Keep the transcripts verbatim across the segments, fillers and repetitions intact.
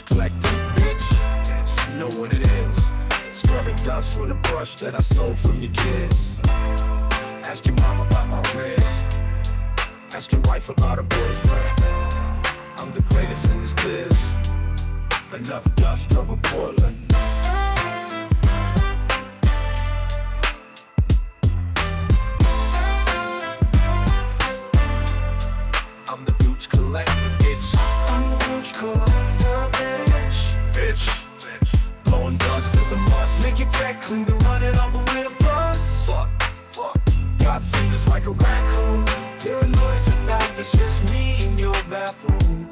collector, bitch. You know what it is. Scrubbing dust with a brush that I stole from your kids. Ask your mom about my wrist. Ask your wife about her boyfriend. I'm the greatest in this biz. Enough dust over Portland. I'm the Booch collector, bitch. I'm the Booch collector, bitch. Bitch. Blowing dust is a must. Make your tech clean to run it over with a bus. Fuck, fuck. Got fingers like a raccoon. Hear a noise at night, it's just me in your bathroom.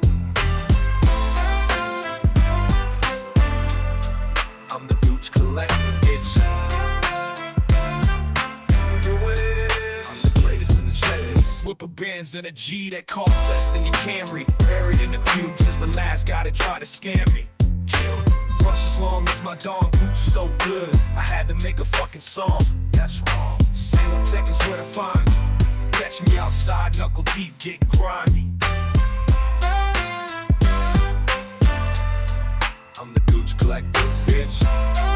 I'm the Booch collector, bitch. I'm the greatest in the sheds. Whip a Benz and a G that costs less than your Camry. Buried in the pubes is the last guy that tried to scam me. Killed. Brush as long as my dog. Booch so good, I had to make a fucking song. That's wrong. Salem Tech is where to find me. Catch me outside, knuckle deep, get grimy. I'm the Booch collector, bitch.